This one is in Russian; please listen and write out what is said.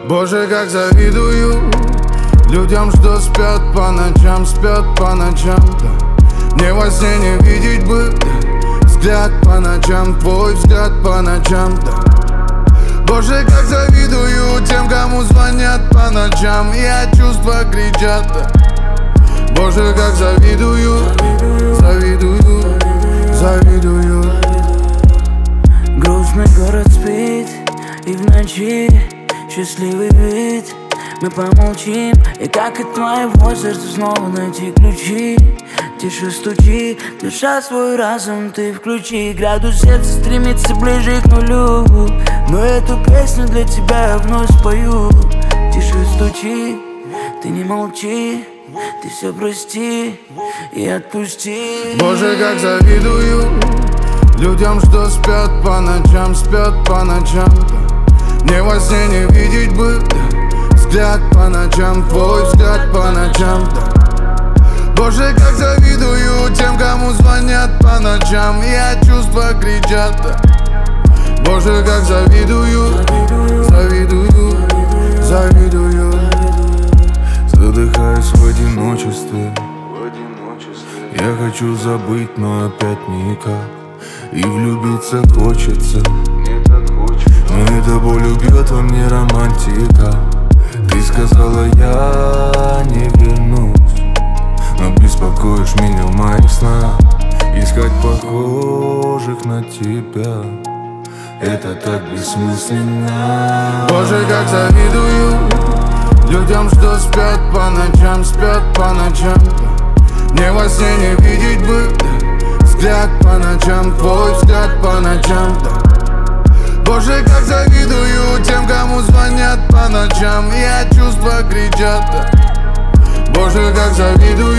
Боже, как завидую людям, что спят по ночам, да. Мне во сне не видеть бы, да. Взгляд по ночам, твой взгляд по ночам, да. Боже, как завидую тем, кому звонят по ночам, и от чувства кричат, да. Боже, как завидую, завидую. Грустный город спит, и в ночи счастливый вид. Мы помолчим, и как от твоего сердца снова найти ключи. Тише стучи, душа свой разум ты включи. Градус сердца стремится ближе к нулю, но эту песню для тебя я вновь спою. Тише стучи, ты не молчи, ты все прости и отпусти. Боже, как завидую людям, что спят по ночам, да. Мне во сне не видеть бы, да. Взгляд по ночам, твой взгляд по ночам, да. Боже, как завидую тем, кому звонят по ночам, и от чувства кричат, да. Боже, как завидую, задыхаюсь в одиночестве. Я хочу забыть, но опять никак. И влюбиться хочется, но эта боль убьет во мне романтика. Ты сказала, я не вернусь, но беспокоишь меня в моих снах. Искать похожих на тебя — это так бессмысленно. Боже, как завидую людям, что спят по ночам, да. Мне во сне не видеть бы, да. Взгляд по ночам, твой взгляд по ночам, да. Боже, как завидую тем, кому звонят по ночам, и от чувства кричат, да. Боже, как завидую